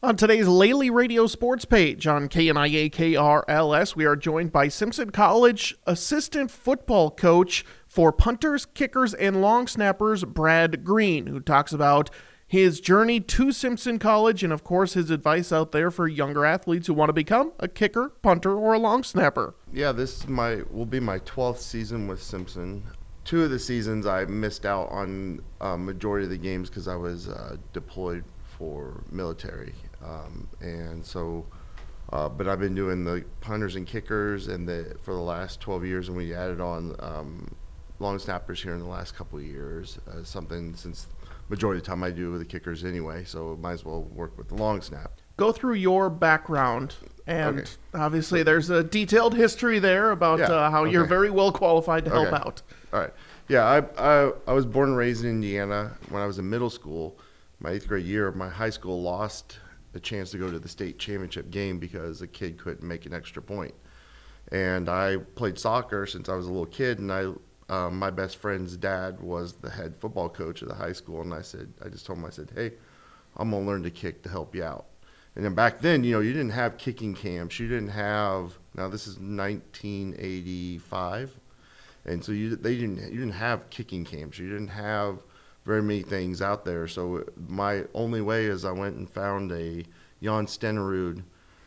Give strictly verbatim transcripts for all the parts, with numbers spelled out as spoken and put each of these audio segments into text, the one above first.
On today's Lely Radio Sports page on K N I A K R L S, we are joined by Simpson College assistant football coach for punters, kickers, and long snappers, Brad Green, who talks about his journey to Simpson College and, of course, his advice out there for younger athletes who want to become a kicker, punter, or a long snapper. Yeah, this is my will be my twelfth season with Simpson. Two of the seasons I missed out on a majority of the games because I was uh, deployed for military. Um, and so, uh, but I've been doing the punters and kickers and the, for the last twelve years, and we added on um, long snappers here in the last couple of years. Uh, something since majority of the time I do with the kickers anyway, so might as well work with the long snap. Go through your background, and Okay. obviously there's a detailed history there about Yeah, uh, how you're okay. very well qualified to help Okay. out. All right. Yeah, I, I I was born and raised in Indiana. When I was in middle school, my eighth grade year, my high school lost a chance to go to the state championship game because a kid couldn't make an extra point. And I played soccer since I was a little kid, and I um, my best friend's dad was the head football coach of the high school, and I said, I just told him, I said, hey, I'm gonna learn to kick to help you out. And then back then, you know, you didn't have kicking camps. You didn't have. Now this is nineteen eighty-five. And so you they didn't you didn't have kicking camps. You didn't have very many things out there. So my only way is I went and found a Jan Stenerud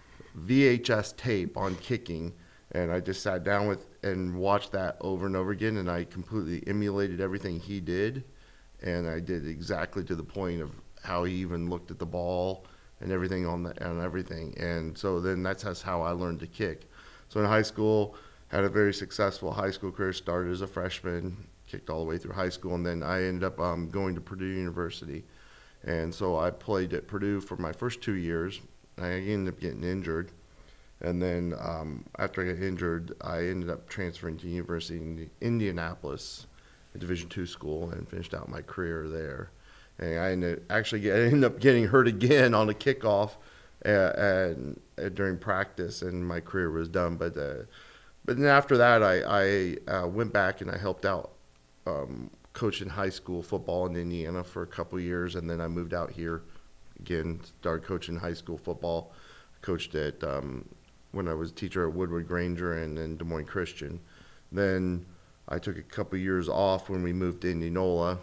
V H S tape on kicking, and I just sat down with and watched that over and over again, and I completely emulated everything he did, and I did exactly to the point of how he even looked at the ball and everything on the and everything. And so then that's that's how I learned to kick. So in high school, had a very successful high school career. Started as a freshman, kicked all the way through high school, and then I ended up um, going to Purdue University. And so I played at Purdue for my first two years. I ended up getting injured. And then um, after I got injured, I ended up transferring to University in Indianapolis, a Division two school, and finished out my career there. And I ended, actually get, I ended up getting hurt again on a kickoff uh, and, uh, during practice, and my career was done. But uh, But then after that, I, I uh, went back and I helped out um, coaching high school football in Indiana for a couple of years, and then I moved out here again, started coaching high school football. Coached at um, when I was a teacher at Woodward Granger and then Des Moines Christian. Then I took a couple of years off when we moved to Indianola,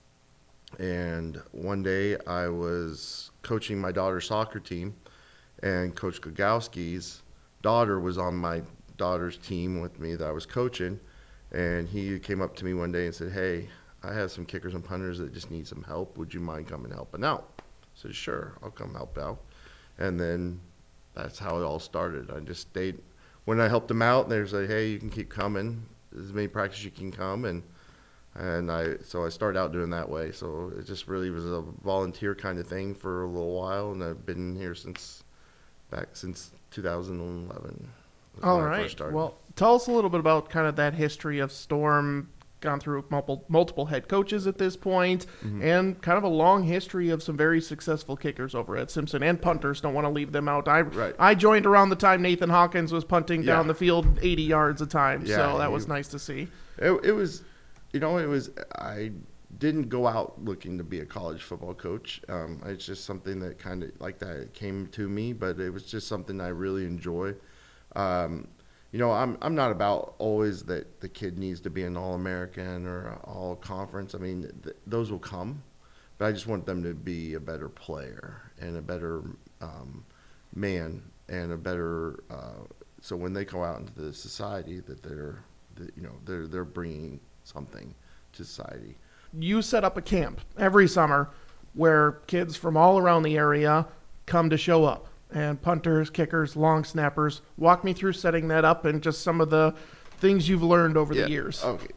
and one day I was coaching my daughter's soccer team, and Coach Gagowski's daughter was on my daughter's team with me that I was coaching, and he came up to me one day and said, hey, I have some kickers and punters that just need some help. Would you mind coming helping out? I said, sure, I'll come help out. And then that's how it all started. I just stayed. When I helped him out, they said, hey, you can keep coming, as many practice you can come, and and I so I started out doing that way. So it just really was a volunteer kind of thing for a little while, and I've been here since back since two thousand eleven. All right. Well, tell us a little bit about kind of that history of Storm, gone through multiple, multiple head coaches at this point, Mm-hmm. and kind of a long history of some very successful kickers over at Simpson, and punters. Don't want to leave them out. I Right. I joined around the time Nathan Hawkins was punting Yeah. down the field eighty yards a time, Yeah, so that was he- nice to see. It, it was, you know, it was, I didn't go out looking to be a college football coach. Um, it's just something that kind of like that came to me, but it was just something I really enjoy. Um, you know, I'm I'm not about always that the kid needs to be an All-American or a All-Conference. I mean, th- those will come, but I just want them to be a better player and a better um, man and a better. Uh, so when they go out into the society, that they're, that, you know, they're they're bringing something to society. You set up a camp every summer where kids from all around the area come to show up. And punters, kickers, long snappers. Walk me through setting that up and just some of the things you've learned over Yeah, the years. Okay.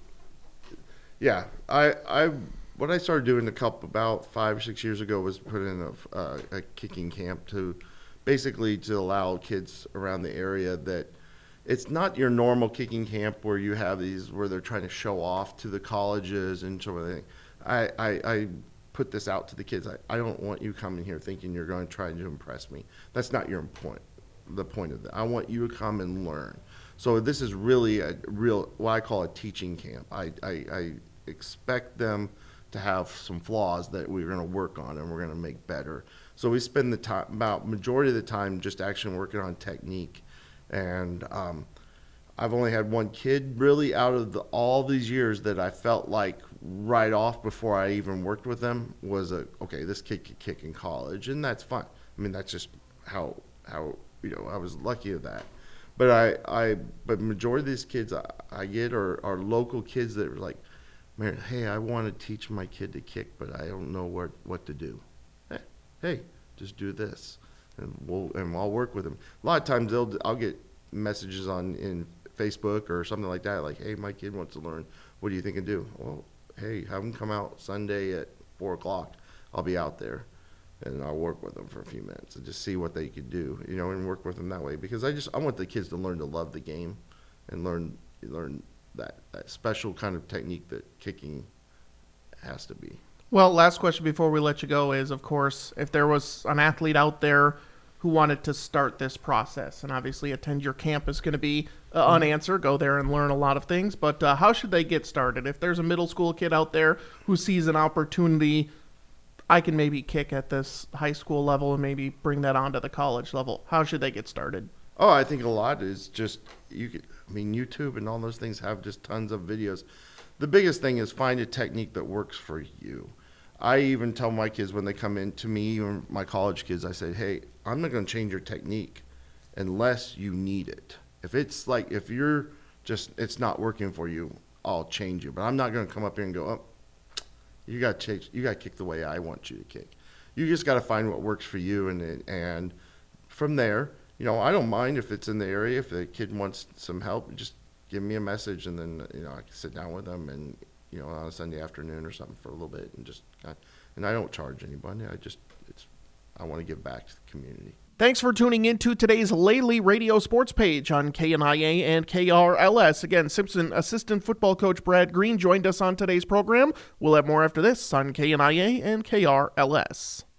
Yeah, I I what I started doing a couple about five or six years ago was put in a, uh, a kicking camp to basically to allow kids around the area that it's not your normal kicking camp where you have these where they're trying to show off to the colleges and so everything. I, I, I put this out to the kids. I, I don't want you coming here thinking you're going to try to impress me. That's not your point. The point of that. I want you to come and learn. So this is really a real what I call a teaching camp. I, I, I expect them to have some flaws that we're going to work on and we're going to make better. So we spend the time, about majority of the time, just actually working on technique. And um, I've only had one kid really out of the, all these years that I felt like right off before I even worked with them was a, okay, this kid could kick in college, and that's fine. I mean, that's just how, how you know, I was lucky of that. But I, I but majority of these kids I, I get are, are local kids that are like, man, hey, I want to teach my kid to kick, but I don't know what, what to do. Hey, hey, just do this, and we'll and I'll work with them. A lot of times they'll I'll get messages on in Facebook or something like that, like, hey, my kid wants to learn. What do you think I do? Well, hey, have them come out Sunday at four o'clock. I'll be out there, and I'll work with them for a few minutes and just see what they could do, you know, and work with them that way. Because I just I want the kids to learn to love the game, and learn learn that that special kind of technique that kicking has to be. Well, last question before we let you go is, of course, if there was an athlete out there who wanted to start this process, and obviously attend your camp is going to be uh, unanswered, go there and learn a lot of things, but uh, how should they get started? If there's a middle school kid out there who sees an opportunity, I can maybe kick at this high school level and maybe bring that on to the college level, how should they get started? Oh, I think a lot is just, you could, I mean, YouTube and all those things have just tons of videos. The biggest thing is find a technique that works for you. I even tell my kids when they come in to me, or my college kids, I say, hey, I'm not going to change your technique unless you need it. If it's like, if you're just, it's not working for you, I'll change it. But I'm not going to come up here and go, oh, you got to change, you got to kick the way I want you to kick. You just got to find what works for you. And, and from there, you know, I don't mind if it's in the area. If the kid wants some help, just give me a message, and then, you know, I can sit down with them and, you know, on a Sunday afternoon or something for a little bit, and just kind of, and I don't charge anybody. I just, it's, I want to give back to the community. Thanks for tuning in to today's Lely Radio Sports Page on K N I A and K R L S. Again, Simpson assistant football coach Brad Green joined us on today's program. We'll have more after this on K N I A and K R L S.